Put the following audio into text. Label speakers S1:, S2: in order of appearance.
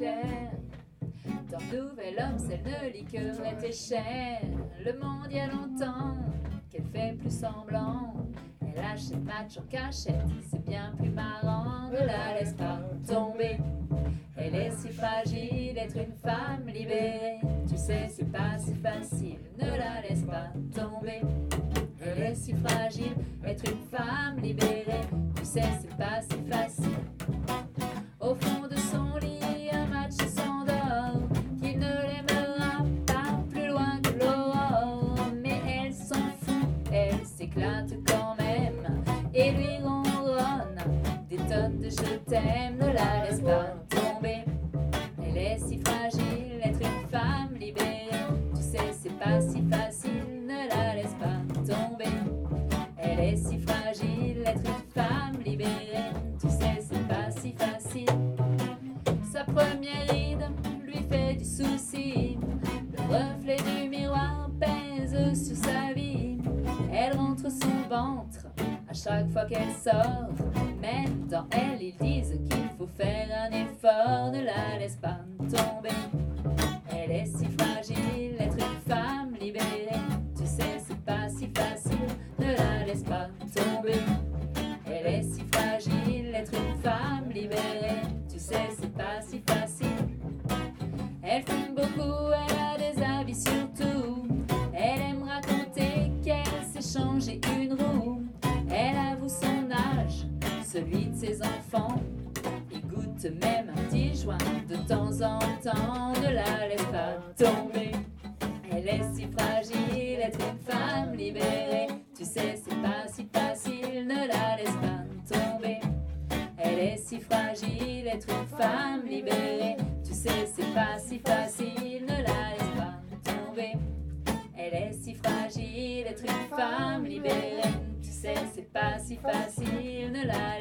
S1: clair. Dans le nouvel homme, celle de liqueur était chère. Le monde y a longtemps qu'elle fait plus semblant. Elle achète match en cachette, c'est bien plus marrant. Ne la laisse pas tomber, elle est si fragile, être une femme libérée. Tu sais, c'est pas si facile, ne la laisse pas tomber. Elle est si fragile, être une femme libérée. Tu sais, c'est pas si facile. Au fond de son lit, un match s'endort, qu'il ne l'aimera pas plus loin que l'aurore. Mais elle s'en fout, elle s'éclate quand même, et lui ronronne des tonnes de je t'aime. Ne la laisse pas tomber, elle est si fragile, être une femme libérée. Tu sais, c'est pas si facile, ne la laisse pas tomber. Elle est si fragile, être une femme libérée. Tu sais, c'est pas si facile. Sa première ride lui fait du souci. Le reflet du miroir pèse sur sa vie. Elle rentre son ventre à chaque fois qu'elle sort. Même dans elle, ils disent qu'il faut faire un effort. Ne la laisse pas tomber. Elle est si fragile, être une femme libérée. Tu sais, c'est pas si facile. Ne la laisse pas tomber. Elle est si fragile, être une femme libérée. Tu sais, c'est pas si facile. Elle fume beaucoup, elle a des avis sur tout. Elle aime raconter qu'elle s'est changé une roue. Elle avoue son âge, celui de ses enfants. Il goûte même un petit joint de temps en temps. Ne la laisse pas tomber. Elle est si fragile, être une femme libérée. Tu sais, c'est pas si facile, ne la laisse pas tomber. Elle est si fragile, être une femme libérée. Tu sais, c'est pas si facile, ne la laisse pas tomber. Elle est si fragile, être une femme libérée. Tu sais, c'est pas si facile, ne la laisse pas tomber.